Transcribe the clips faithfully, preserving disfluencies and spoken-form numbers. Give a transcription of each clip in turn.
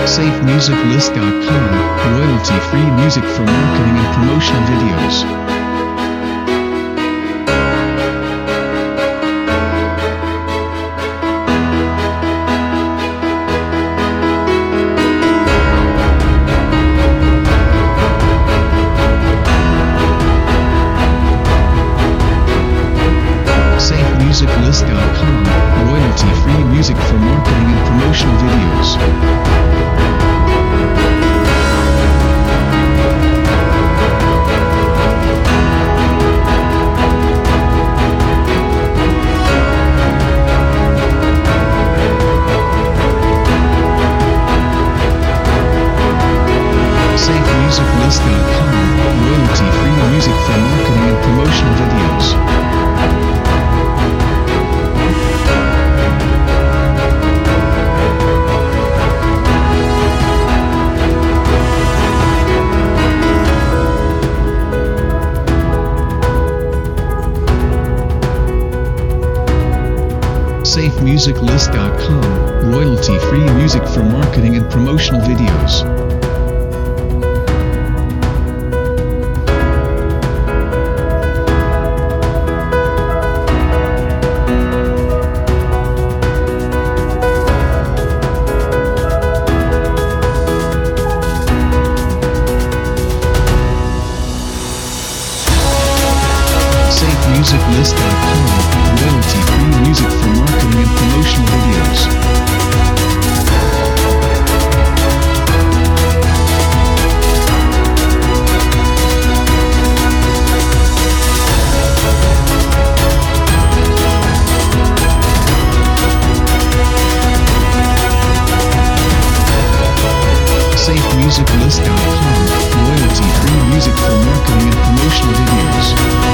safe music list dot com, royalty-free music for marketing and promotional videos. safe music list dot com, royalty-free music for marketing and promotional videos. safe music list dot com, royalty-free music for marketing and promotional videos. safe music list dot com, royalty-free music for marketing and promotional videos. safe music list dot com, royalty-free music for marketing and promotional videos. safe music list dot com, royalty-free music for marketing and promotional videos.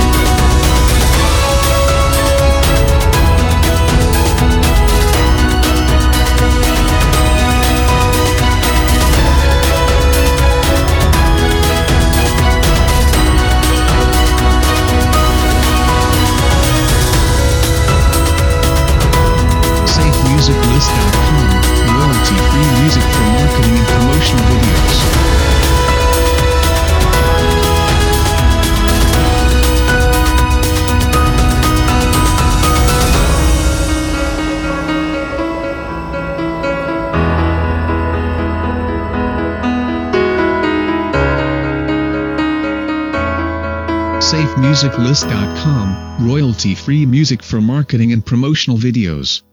safe music list dot com, royalty-free music for marketing and promotional videos. safe music list dot com, royalty-free music for marketing and promotional videos.